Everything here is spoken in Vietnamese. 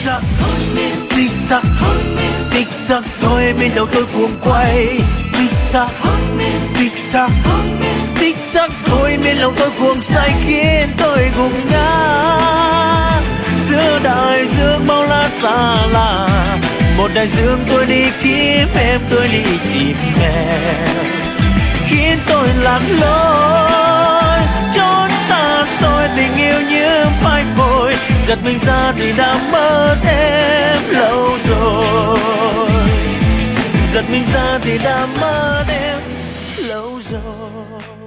Tích tắc thôi bên đầu tôi cuồng quay. Tích tắc thôi bên lòng tôi cuồng say khiến tôi gục ngã giữa đại dương bao la xa lạ. Một đại dương tôi đi kiếm em, tôi đi tìm em, khiến tôi lạc lối chốn xa xôi. Tình yêu như phai phôi, giật mình ra thì đã mất em lâu rồi. Giật mình ra thì đã mất em lâu rồi.